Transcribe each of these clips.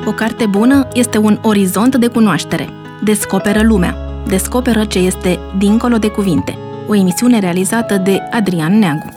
O carte bună este un orizont de cunoaștere. Descoperă lumea. Descoperă ce este dincolo de cuvinte. O emisiune realizată de Adrian Neagu.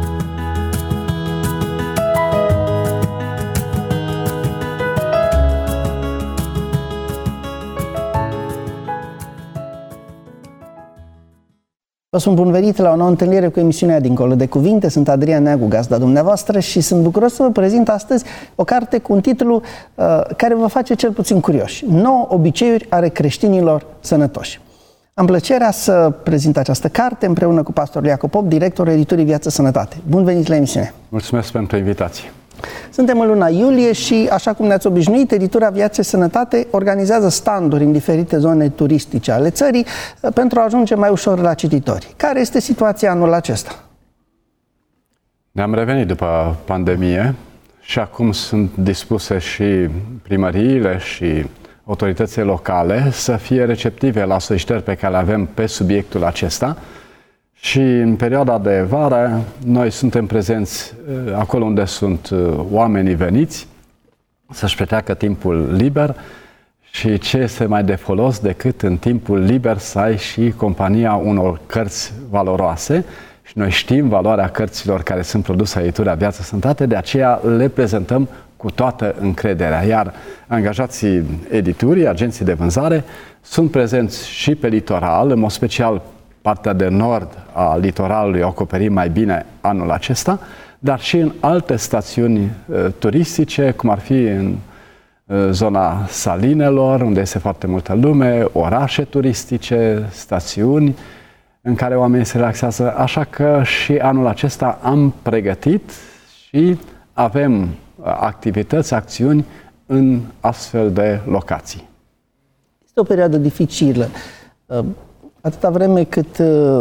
Vă sunt bun venit la o nouă întâlnire cu emisiunea Dincolo de Cuvinte. Sunt Adrian Neagu, gazda dumneavoastră, și sunt bucuros să vă prezint astăzi o carte cu un titlu care vă face cel puțin curioși. 9 obiceiuri ale creștinilor sănătoși. Am plăcerea să prezint această carte împreună cu pastorul Iacob Pop, directorul editurii Viață Sănătate. Bun venit la emisiune! Mulțumesc pentru invitație! Suntem în luna iulie și, așa cum ne-ați obișnuit, editura Viață Sănătate organizează standuri în diferite zone turistice ale țării pentru a ajunge mai ușor la cititori. Care este situația anul acesta? Ne-am revenit după pandemie și acum sunt dispuse și primăriile și autoritățile locale să fie receptive la solicitări pe care le avem pe subiectul acesta. Și în perioada de vară, noi suntem prezenți acolo unde sunt oamenii veniți să-și petreacă timpul liber și ce este mai de folos decât în timpul liber să ai și compania unor cărți valoroase. Și noi știm valoarea cărților care sunt produse editura Viață Sănătate, de aceea le prezentăm cu toată încrederea. Iar angajații editurii, agenții de vânzare, sunt prezenți și pe litoral, în mod special partea de nord a litoralului o acoperim mai bine anul acesta, dar și în alte stațiuni turistice, cum ar fi în zona Salinelor, unde este foarte multă lume, orașe turistice, stațiuni în care oamenii se relaxează. Așa că și anul acesta am pregătit și avem activități, acțiuni în astfel de locații. Este o perioadă dificilă. Atâta vreme cât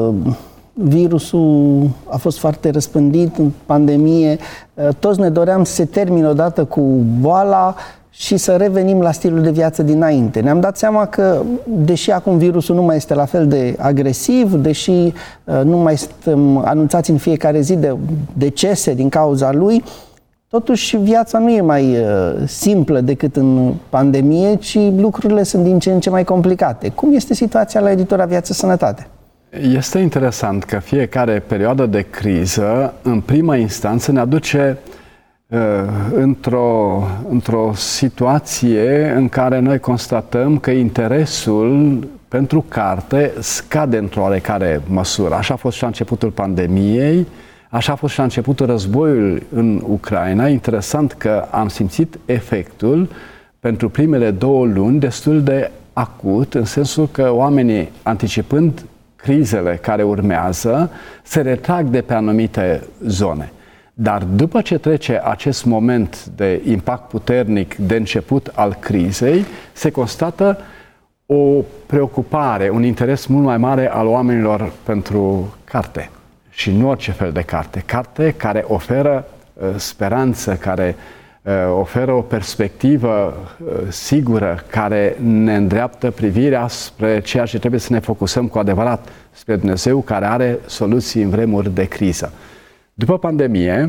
virusul a fost foarte răspândit în pandemie, toți ne doream să se termine odată cu boala și să revenim la stilul de viață dinainte. Ne-am dat seama că, deși acum virusul nu mai este la fel de agresiv, deși nu mai suntem anunțați în fiecare zi de decese din cauza lui, totuși viața nu e mai simplă decât în pandemie, ci lucrurile sunt din ce în ce mai complicate. Cum este situația la editura Viață Sănătate? Este interesant că fiecare perioadă de criză, în prima instanță, ne aduce într-o situație în care noi constatăm că interesul pentru carte scade într-o oarecare măsură. Așa a fost și la începutul pandemiei, așa a fost și la începutul războiului în Ucraina. Interesant că am simțit efectul pentru primele 2 luni destul de acut, în sensul că oamenii, anticipând crizele care urmează, se retrag de pe anumite zone. Dar după ce trece acest moment de impact puternic de început al crizei, se constată o preocupare, un interes mult mai mare al oamenilor pentru carte. Și nu orice fel de carte. Carte care oferă speranță, care oferă o perspectivă sigură, care ne îndreaptă privirea spre ceea ce trebuie să ne focusăm cu adevărat, spre Dumnezeu, care are soluții în vremuri de criză. După pandemie,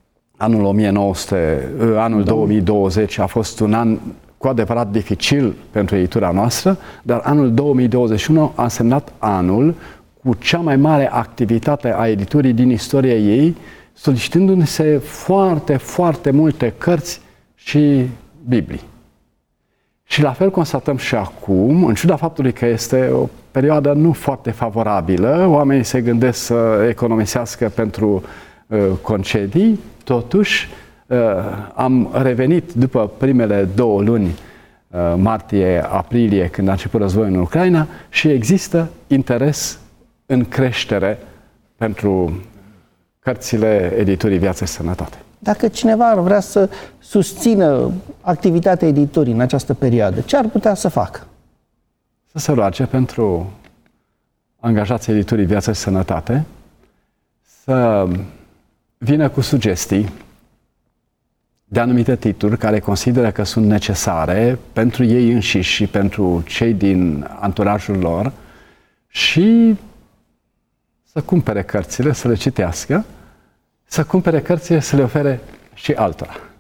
anul 2020 a fost un an cu adevărat dificil pentru editura noastră, dar anul 2021 a însemnat anul cu cea mai mare activitate a editurii din istoria ei, solicitându-se foarte, foarte multe cărți și Biblii. Și la fel constatăm și acum, în ciuda faptului că este o perioadă nu foarte favorabilă, oamenii se gândesc să economisească pentru concedii, totuși am revenit după primele 2 luni, martie-aprilie, când a început războiul în Ucraina, și există interes în creștere pentru cărțile editurii Viață și Sănătate. Dacă cineva ar vrea să susțină activitatea editurii în această perioadă, ce ar putea să facă? Să se roage pentru angajații editurii Viață și Sănătate, să vină cu sugestii de anumite titluri care consideră că sunt necesare pentru ei înșiși și pentru cei din anturajul lor și să cumpere cărțile, să le citească, să cumpere cărțile, să le ofere și altora.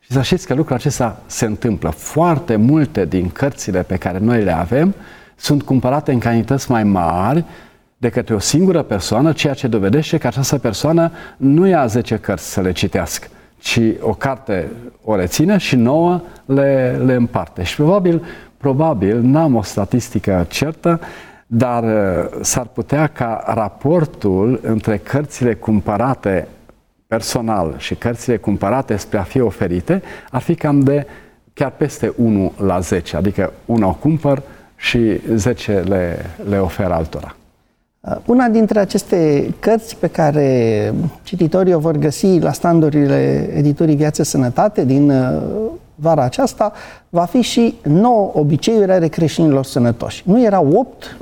Și să știți că lucrul acesta se întâmplă. Foarte multe din cărțile pe care noi le avem sunt cumpărate în cantități mai mari de către o singură persoană, ceea ce dovedește că această persoană nu ia 10 cărți să le citească, ci o carte o reține și 9 le împarte. Și probabil, n-am o statistică certă, dar s-ar putea ca raportul între cărțile cumpărate personal și cărțile cumpărate spre a fi oferite ar fi cam de chiar peste 1:10, adică 1 o cumpăr și 10 le ofer altora. Una dintre aceste cărți pe care cititorii o vor găsi la standurile editurii Viață Sănătate din vara aceasta va fi și 9 obiceiuri ale creștinilor sănătoși. Nu erau 8?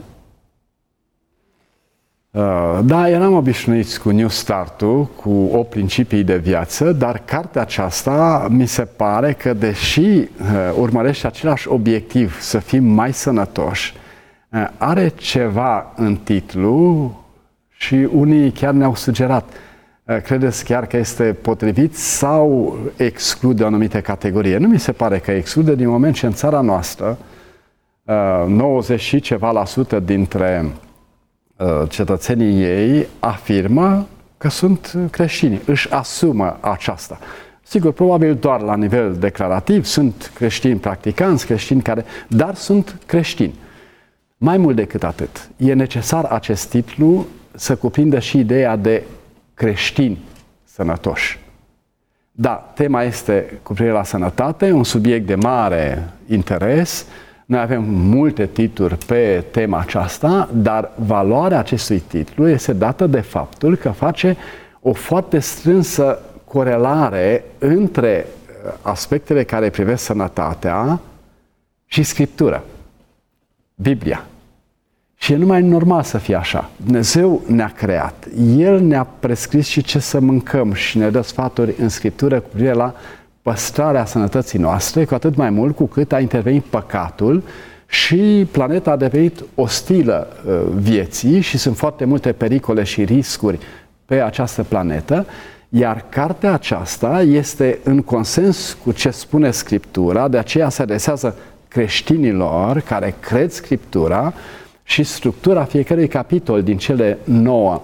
Da, eram obișnuiți cu New Start-ul, cu 8 principii de viață, dar cartea aceasta mi se pare că, deși urmărește același obiectiv, să fim mai sănătoși, are ceva în titlu și unii chiar ne-au sugerat. Credeți chiar că este potrivit sau exclude o anumită categorie? Nu mi se pare că exclude, din moment ce în țara noastră 90 și ceva la sută dintre cetățenii ei afirmă că sunt creștini, își asumă aceasta. Sigur, probabil doar la nivel declarativ, sunt creștini practicanți, creștini dar sunt creștini. Mai mult decât atât, e necesar acest titlu să cuprindă și ideea de creștini sănătoși. Da, tema este cu privire la sănătate, un subiect de mare interes. Noi avem multe titluri pe tema aceasta, dar valoarea acestui titlu este dată de faptul că face o foarte strânsă corelare între aspectele care privesc sănătatea și Scriptura, Biblia. Și e numai normal să fie așa. Dumnezeu ne-a creat, El ne-a prescris și ce să mâncăm și ne dă sfaturi în Scriptură cu privire la păstrarea sănătății noastre, cu atât mai mult cu cât a intervenit păcatul și planeta a devenit ostilă vieții și sunt foarte multe pericole și riscuri pe această planetă, iar cartea aceasta este în consens cu ce spune Scriptura, de aceea se adresează creștinilor care cred Scriptura și structura fiecărui capitol din cele 9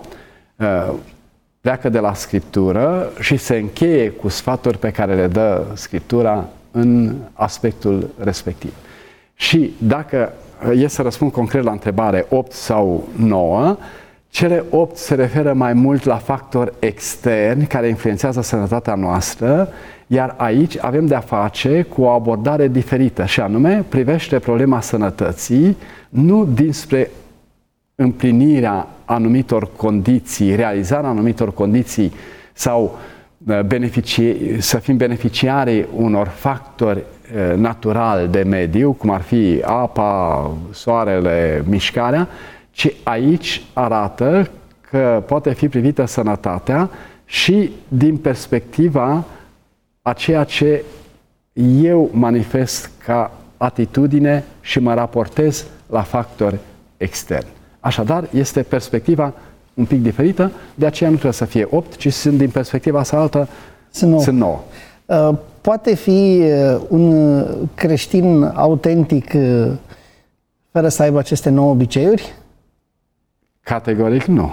pleacă de la Scriptură și se încheie cu sfaturi pe care le dă Scriptura în aspectul respectiv. Și dacă e să răspund concret la întrebare 8 sau 9, cele 8 se referă mai mult la factori externi care influențează sănătatea noastră, iar aici avem de-a face cu o abordare diferită, și anume privește problema sănătății nu dinspre împlinirea anumitor condiții, realizarea anumitor condiții sau să fim beneficiarii unor factori naturali de mediu, cum ar fi apa, soarele, mișcarea, ci aici arată că poate fi privită sănătatea și din perspectiva a ceea ce eu manifest ca atitudine și mă raportez la factori externi. Așadar, este perspectiva un pic diferită, de aceea nu trebuie să fie 8, ci sunt din perspectiva sa altă, sunt 9. Poate fi un creștin autentic fără să aibă aceste 9 obiceiuri? Categoric nu.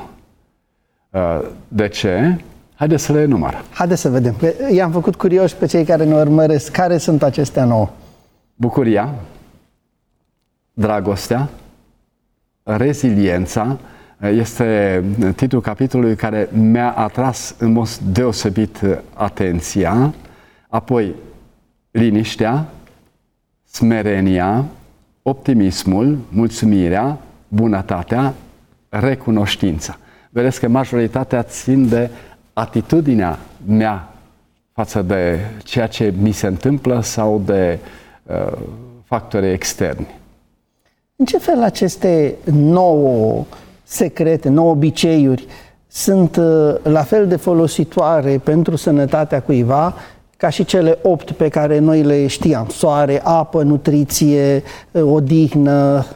De ce? Haideți să le enumăr. Haideți să vedem. I-am făcut curioși pe cei care ne urmăresc. Care sunt acestea 9? Bucuria, dragostea, reziliența, este titlul capitolului care mi-a atras în mod deosebit atenția, apoi liniștea, smerenia, optimismul, mulțumirea, bunătatea, recunoștința. Vedeți că majoritatea țin de atitudinea mea față de ceea ce mi se întâmplă sau de factori externi. În ce fel aceste 9 secrete, 9 obiceiuri sunt la fel de folositoare pentru sănătatea cuiva ca și cele 8 pe care noi le știam? Soare, apă, nutriție, odihnă.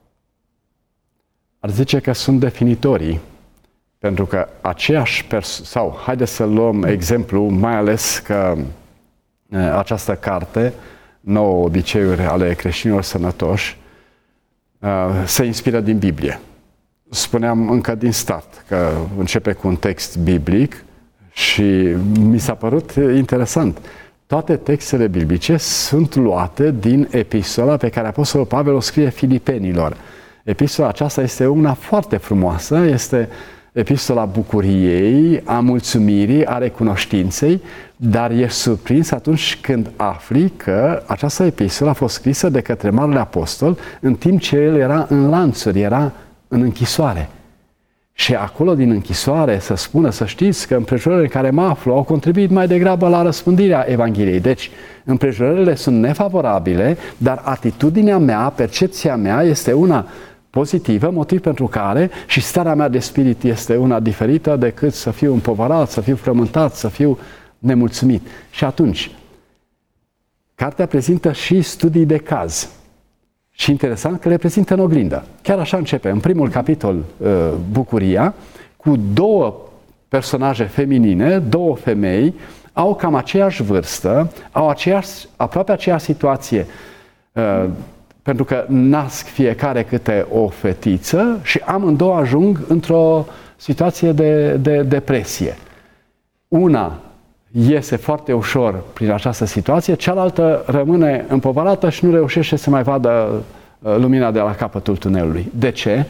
Ar zice că sunt definitorii, pentru că aceeași sau haideți să luăm exemplu, mai ales că această carte, 9 obiceiuri ale creștinilor sănătoși, se inspiră din Biblie. Spuneam încă din start că începe cu un text biblic și mi s-a părut interesant. Toate textele biblice sunt luate din epistola pe care Apostolul Pavel o scrie Filipenilor. Epistola aceasta este una foarte frumoasă, este epistola bucuriei, a mulțumirii, a recunoștinței, dar ești surprins atunci când afli că această epistolă a fost scrisă de către Marele Apostol în timp ce el era în lanțuri, era în închisoare. Și acolo din închisoare să spună, să știți că împrejurările în care mă aflu au contribuit mai degrabă la răspândirea Evangheliei. Deci, împrejurările sunt nefavorabile, dar atitudinea mea, percepția mea este una pozitivă, motiv pentru care și starea mea de spirit este una diferită decât să fiu împovărat, să fiu frământat, să fiu nemulțumit. Și atunci, cartea prezintă și studii de caz. Și interesant că le prezintă în oglindă. Chiar așa începe. În primul capitol, Bucuria, cu 2 personaje feminine, 2 femei, au cam aceeași vârstă, au aproape aceeație situație, pentru că nasc fiecare câte o fetiță și amândouă ajung într-o situație de depresie. Una iese foarte ușor prin această situație, cealaltă rămâne împovărată și nu reușește să mai vadă lumina de la capătul tunelului. De ce?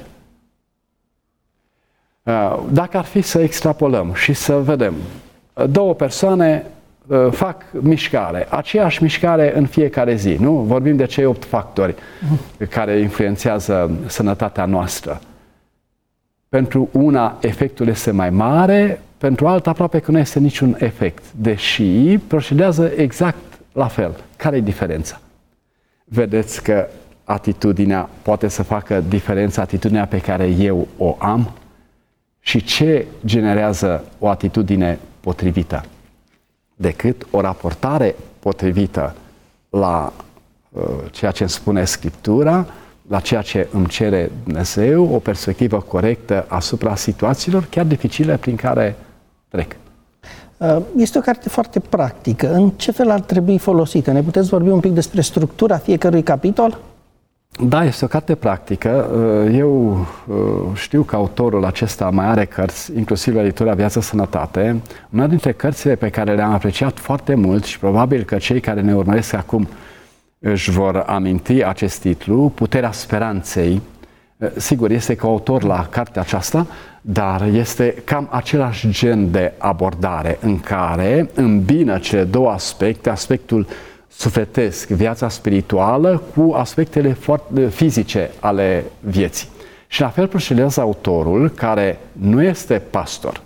Dacă ar fi să extrapolăm și să vedem, 2 persoane fac mișcare, aceeași mișcare în fiecare zi, nu? Vorbim de cei 8 factori care influențează sănătatea noastră. Pentru una efectul este mai mare, pentru alta aproape că nu este niciun efect, deși procedează exact la fel. Care e diferența? Vedeți că atitudinea poate să facă diferența, atitudinea pe care eu o am? Și ce generează o atitudine potrivită? Decât o raportare potrivită la ceea ce îmi spune Scriptura, la ceea ce îmi cere Dumnezeu, o perspectivă corectă asupra situațiilor, chiar dificile, prin care trec. Este o carte foarte practică. În ce fel ar trebui folosită? Ne puteți vorbi un pic despre structura fiecărui capitol? Da, este o carte practică. Eu știu că autorul acesta mai are cărți, inclusiv Editura Viață Sănătate. Una dintre cărțile pe care le-am apreciat foarte mult și probabil că cei care ne urmăresc acum își vor aminti acest titlu, Puterea Speranței. Sigur, este coautor la cartea aceasta, dar este cam același gen de abordare în care îmbină cele 2 aspecte, aspectul sufletesc, viața spirituală, cu aspectele foarte fizice ale vieții. Și la fel procedează autorul, care nu este pastor,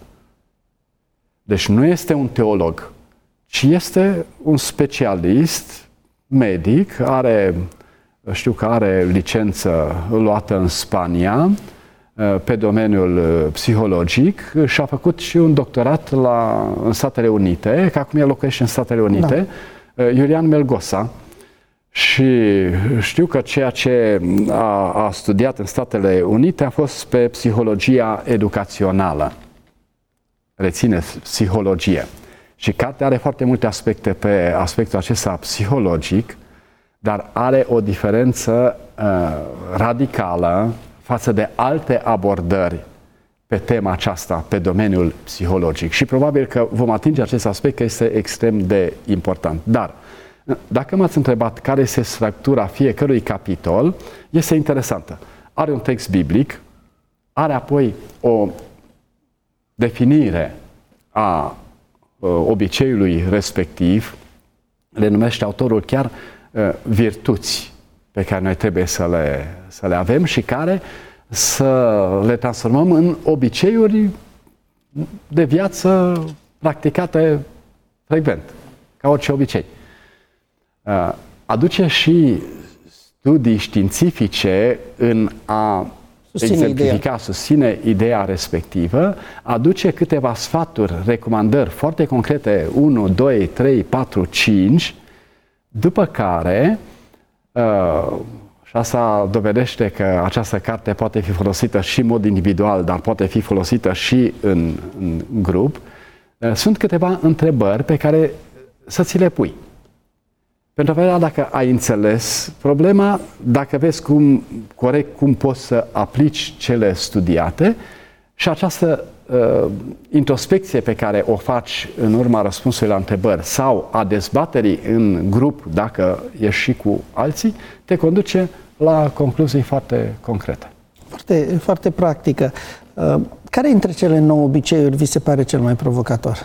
deci nu este un teolog, ci este un specialist medic, știu că are licență luată în Spania pe domeniul psihologic și a făcut și un doctorat în Statele Unite, că acum el locuiește în Statele Unite, Iulian Melgosa. Și știu că ceea ce a studiat în Statele Unite a fost pe psihologia educațională. Rețineți, psihologie. Și cartea are foarte multe aspecte pe aspectul acesta psihologic, dar are o diferență radicală față de alte abordări pe tema aceasta, pe domeniul psihologic. Și probabil că vom atinge acest aspect, că este extrem de important. Dar, dacă m-ați întrebat care este structura fiecărui capitol, este interesantă. Are un text biblic, are apoi o definire a obiceiului respectiv, le numește autorul chiar virtuți pe care noi trebuie să le avem și care să le transformăm în obiceiuri de viață practicate frecvent, ca orice obicei. Aduce și studii științifice în a susține ideea respectivă, aduce câteva sfaturi, recomandări foarte concrete, 1, 2, 3, 4, 5, după care, și asta dovedește că această carte poate fi folosită și în mod individual, dar poate fi folosită și în grup, sunt câteva întrebări pe care să ți le pui. pentru a vedea dacă ai înțeles problema, dacă vezi cum poți să aplici cele studiate și această introspecție pe care o faci în urma răspunsului la întrebări sau a dezbaterii în grup, dacă ești și cu alții, te conduce la concluzii foarte concrete. Foarte, foarte practică. Care dintre cele 9 obiceiuri vi se pare cel mai provocator?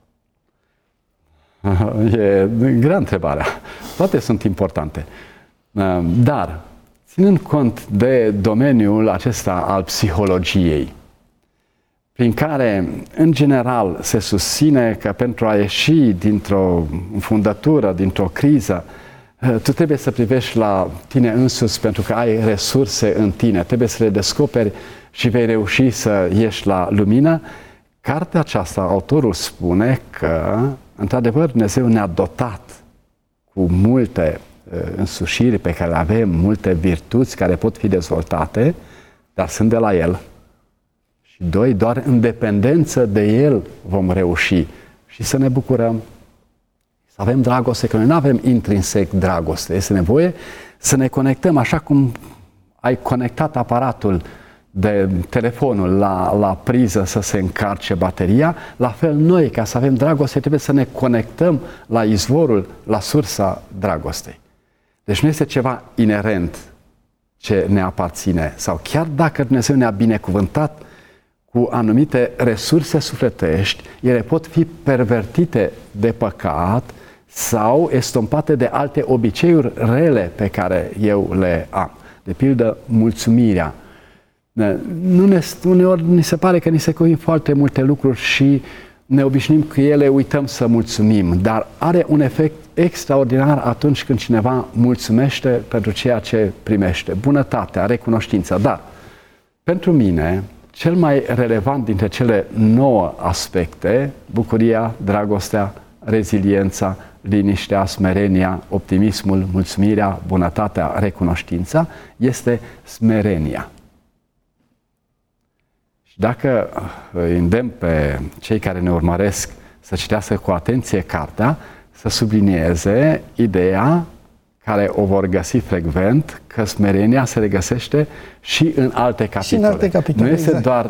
E grea întrebarea. Toate sunt importante. Dar, ținând cont de domeniul acesta al psihologiei, prin care, în general, se susține că pentru a ieși dintr-o înfundătură, dintr-o criză, tu trebuie să privești la tine însuți pentru că ai resurse în tine, trebuie să le descoperi și vei reuși să ieși la lumină. Cartea aceasta, autorul spune că, într-adevăr, Dumnezeu ne-a dotat cu multe însușiri pe care le avem, multe virtuți care pot fi dezvoltate, dar sunt de la El. Și doi, doar în dependență de El vom reuși și să ne bucurăm, să avem dragoste, că noi nu avem intrinsec dragoste. Este nevoie să ne conectăm așa cum ai conectat aparatul de telefonul la priză să se încarce bateria, la fel noi, ca să avem dragoste, trebuie să ne conectăm la izvorul, la sursa dragostei. Deci nu este ceva inerent ce ne aparține, sau chiar dacă Dumnezeu ne-a binecuvântat cu anumite resurse sufletești, ele pot fi pervertite de păcat sau estompate de alte obiceiuri rele pe care eu le am. De pildă, mulțumirea. Uneori ni se pare că ni se cuvin foarte multe lucruri și ne obișnuim cu ele, uităm să mulțumim, dar are un efect extraordinar atunci când cineva mulțumește pentru ceea ce primește. Bunătatea, recunoștința. Dar, pentru mine, cel mai relevant dintre cele 9 aspecte, bucuria, dragostea, reziliența, liniștea, smerenia, optimismul, mulțumirea, bunătatea, recunoștința, este smerenia. Și dacă îi îndemn pe cei care ne urmăresc să citească cu atenție cartea, să sublinieze ideea care o vor găsi frecvent, că smerenia se regăsește și în alte capitole. Și în alte capitole, nu este exact. doar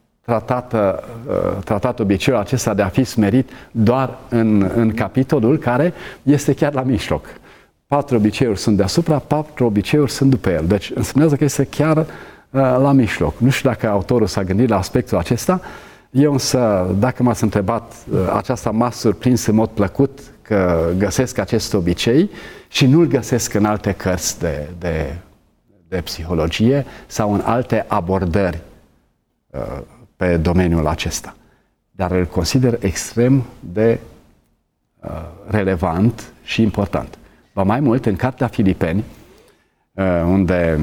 tratat obiceiul acesta de a fi smerit doar în capitolul care este chiar la mijloc. 4 obiceiuri sunt deasupra, 4 obiceiuri sunt după el. Deci înseamnă că este chiar la mijloc. Nu știu dacă autorul s-a gândit la aspectul acesta. Eu însă, dacă m-ați întrebat, aceasta m-a surprins în mod plăcut că găsesc acest obicei și nu-l găsesc în alte cărți de psihologie sau în alte abordări pe domeniul acesta. Dar îl consider extrem de relevant și important. Ba mai mult, în Cartea Filipeni, unde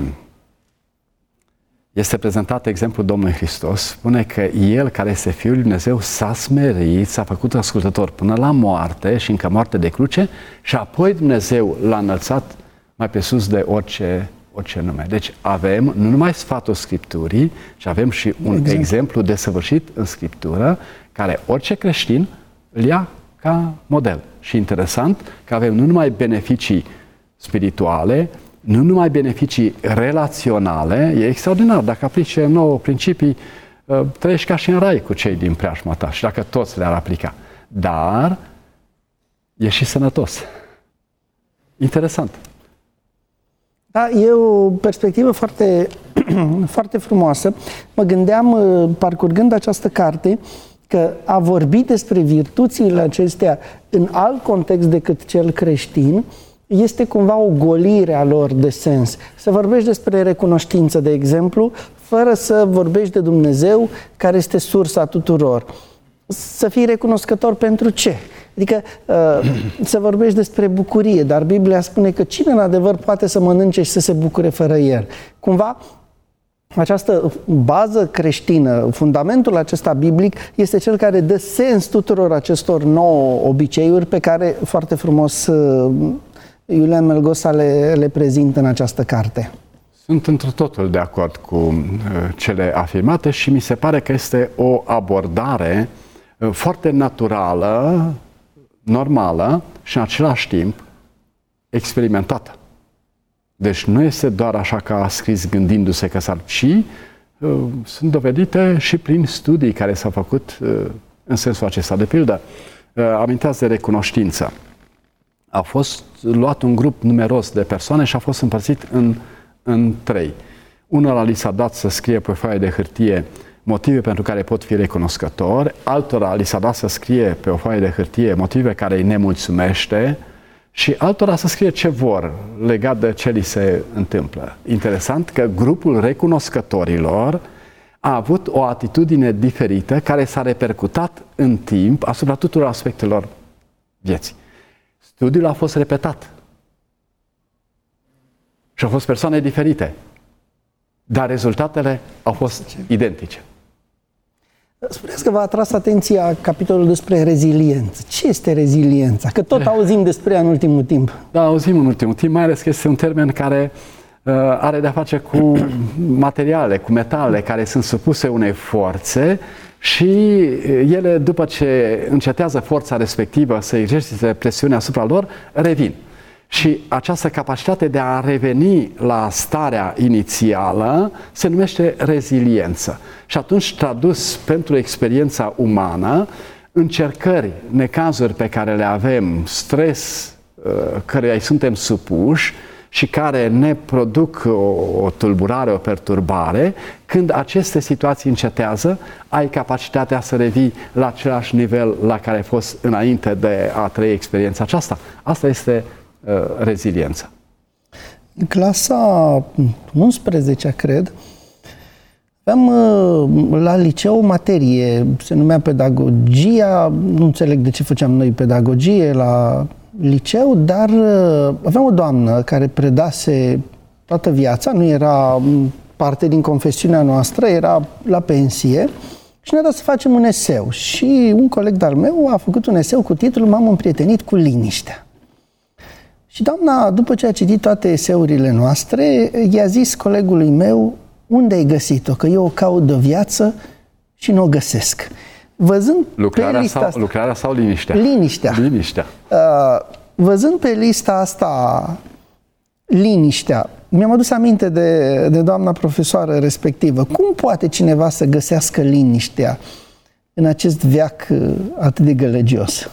este prezentat exemplul Domnului Hristos, spune că El, care este Fiul lui Dumnezeu, s-a smerit, s-a făcut ascultător până la moarte și încă moarte de cruce și apoi Dumnezeu l-a înălțat mai pe sus de orice nume. Deci avem nu numai sfatul Scripturii, ci avem și un exemplu desăvârșit în Scriptură, care orice creștin îl ia ca model. Și interesant că avem nu numai beneficii spirituale, nu numai beneficii relaționale, e extraordinar. Dacă aplici 9 principii, trăiești ca și în rai cu cei din preajma ta și dacă toți le-ar aplica. Dar e și sănătos. Interesant. Da, e o perspectivă foarte, foarte frumoasă. Mă gândeam, parcurgând această carte, că a vorbi despre virtuțile acestea în alt context decât cel creștin este cumva o golire a lor de sens. Să vorbești despre recunoștință, de exemplu, fără să vorbești de Dumnezeu, care este sursa tuturor. Să fii recunoscător pentru ce? Adică să vorbești despre bucurie, dar Biblia spune că cine în adevăr poate să mănânce și să se bucure fără el? Cumva, această bază creștină, fundamentul acesta biblic, este cel care dă sens tuturor acestor 9 obiceiuri pe care foarte frumos Iulian Melgosa le prezintă în această carte. Sunt într totul de acord cu cele afirmate și mi se pare că este o abordare foarte naturală, normală și în același timp experimentată. Deci nu este doar așa că a scris gândindu-se că s-ar, ci sunt dovedite și prin studii care s-au făcut în sensul acesta. De pildă, aminteați de recunoștință. A fost luat un grup numeros de persoane și a fost împărțit în 3. Unora li s-a dat să scrie pe foaie de hârtie motive pentru care pot fi recunoscători, altora li s-a dat să scrie pe o foaie de hârtie motive care îi nemulțumește și altora să scrie ce vor legat de ce li se întâmplă. Interesant că grupul recunoscătorilor a avut o atitudine diferită care s-a repercutat în timp asupra tuturor aspectelor vieții. Studiul a fost repetat și au fost persoane diferite, dar rezultatele au fost identice. Spuneți că v-a atras atenția capitolul despre reziliență. Ce este reziliența? Că tot auzim despre ea în ultimul timp. Da, auzim în ultimul timp, mai ales că este un termen care are de-a face cu materiale, cu metale care sunt supuse unei forțe și ele, după ce încetează forța respectivă să exercite presiune asupra lor, revin. Și această capacitate de a reveni la starea inițială se numește reziliență. Și atunci, tradus pentru experiența umană, încercări, necazuri pe care le avem, stres căreia îi suntem supuși și care ne produc o tulburare, o perturbare, când aceste situații încetează, ai capacitatea să revii la același nivel la care ai fost înainte de a trăi experiența aceasta. Asta este reziliența. În clasa 11, cred, aveam la liceu o materie, se numea pedagogia, nu înțeleg de ce făceam noi pedagogie la liceu, dar aveam o doamnă care predase toată viața, nu era parte din confesiunea noastră, era la pensie și ne-a dat să facem un eseu. Și un coleg de-al meu a făcut un eseu cu titlul M-am împrietenit cu liniștea. Și doamna, după ce a citit toate eseurile noastre, i-a zis colegului meu: unde ai găsit-o? Că eu o caut de viață și nu o găsesc. Văzând lucrarea sau liniștea? Liniștea. Văzând pe lista asta liniștea, mi-am adus aminte de doamna profesoară respectivă. Cum poate cineva să găsească liniștea în acest veac atât de gălăgios?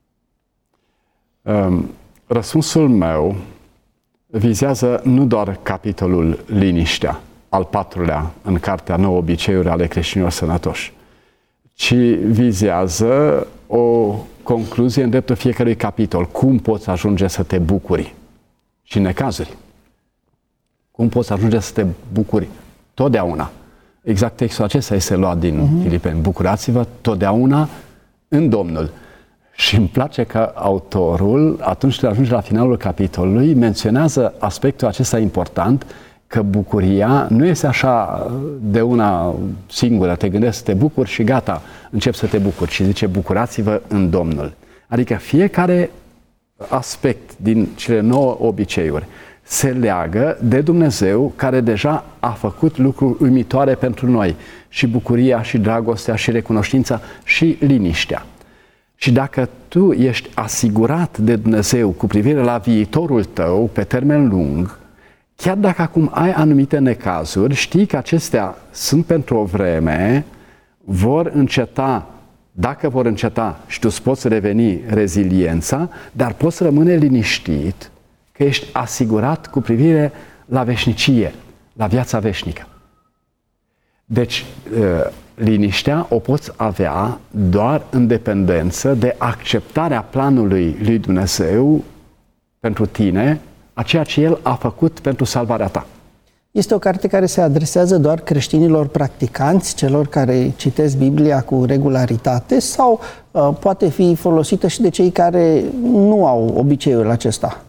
Răspunsul meu vizează nu doar capitolul liniștea, al 4-lea în cartea 9 obiceiuri ale creștinilor sănătoși, ci vizează o concluzie în dreptul fiecărui capitol. Cum poți ajunge să te bucuri și în necazuri? Cum poți ajunge să te bucuri totdeauna? Exact textul acesta este luat din Filipeni. Bucurați-vă totdeauna în Domnul. Și îmi place că autorul, atunci când ajunge la finalul capitolului, menționează aspectul acesta important, că bucuria nu este așa de una singură, te gândești să te bucuri și gata, începi să te bucuri. Și zice, bucurați-vă în Domnul. Adică fiecare aspect din cele 9 obiceiuri se leagă de Dumnezeu, care deja a făcut lucruri uimitoare pentru noi. Și bucuria, și dragostea, și recunoștința, și liniștea. Și dacă tu ești asigurat de Dumnezeu cu privire la viitorul tău pe termen lung, chiar dacă acum ai anumite necazuri, știi că acestea sunt pentru o vreme, vor înceta, dacă vor înceta și tu îți poți reveni reziliența, dar poți rămâne liniștit că ești asigurat cu privire la veșnicie, la viața veșnică. Deci, liniștea o poți avea doar în dependență de acceptarea planului lui Dumnezeu pentru tine, a ceea ce El a făcut pentru salvarea ta. Este o carte care se adresează doar creștinilor practicanți, celor care citesc Biblia cu regularitate, sau poate fi folosită și de cei care nu au obiceiul acesta?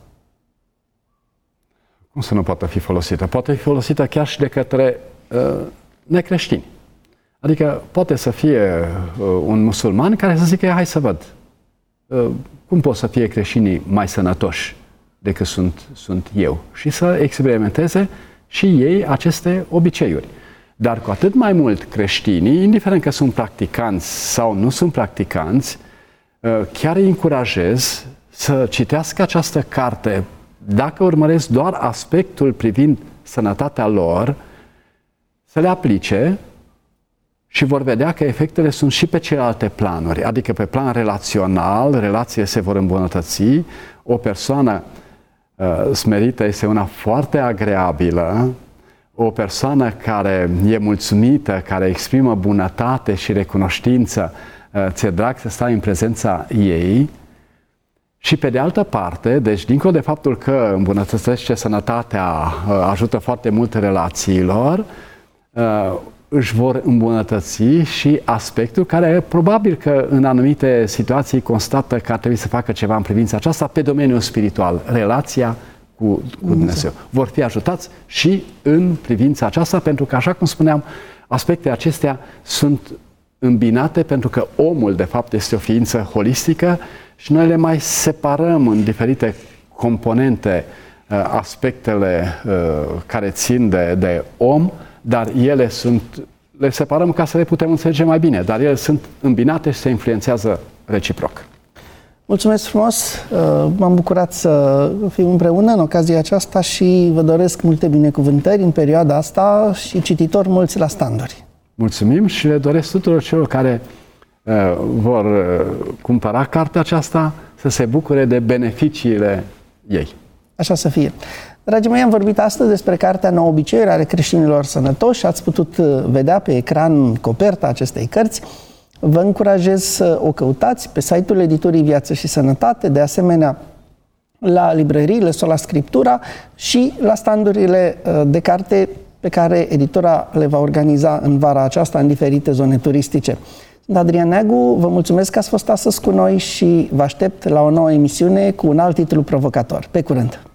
Cum să nu poată fi folosită? Poate fi folosită chiar și de către necreștini. Adică poate să fie un musulman care să zică, hai să văd, cum pot să fie creștinii mai sănătoși decât sunt eu, și să experimenteze și ei aceste obiceiuri. Dar cu atât mai mult creștinii, indiferent că sunt practicanți sau nu sunt practicanți, chiar îi încurajez să citească această carte dacă urmăresc doar aspectul privind sănătatea lor, să le aplice și vor vedea că efectele sunt și pe celelalte planuri, adică pe plan relațional, relațiile se vor îmbunătăți, o persoană smerită este una foarte agreabilă, o persoană care e mulțumită, care exprimă bunătate și recunoștință, ți-e drag să stai în prezența ei. Și pe de altă parte, deci dincolo de faptul că îmbunătățește sănătatea, ajută foarte mult relațiilor, își vor îmbunătăți și aspectul care probabil că în anumite situații constată că ar trebui să facă ceva în privința aceasta pe domeniul spiritual, relația cu Dumnezeu. Vor fi ajutați și în privința aceasta, pentru că, așa cum spuneam, aspectele acestea sunt îmbinate pentru că omul, de fapt, este o ființă holistică și noi le mai separăm în diferite componente aspectele care țin de om, dar le separăm ca să le putem înțelege mai bine, dar ele sunt îmbinate și se influențează reciproc. Mulțumesc frumos! M-am bucurat să fim împreună în ocazia aceasta și vă doresc multe binecuvântări în perioada asta și cititori mulți la standuri. Mulțumim și le doresc tuturor celor care vor cumpăra cartea aceasta să se bucure de beneficiile ei. Așa să fie. Dragii mei, am vorbit astăzi despre cartea 9 obiceiuri ale creștinilor sănătoși. Ați putut vedea pe ecran coperta acestei cărți. Vă încurajez să o căutați pe site-ul editurii Viață și Sănătate, de asemenea la librăriile Sola Scriptura și la standurile de carte pe care editura le va organiza în vara aceasta în diferite zone turistice. Sunt Adrian Neagu, vă mulțumesc că ați fost astăzi cu noi și vă aștept la o nouă emisiune cu un alt titlu provocator. Pe curând!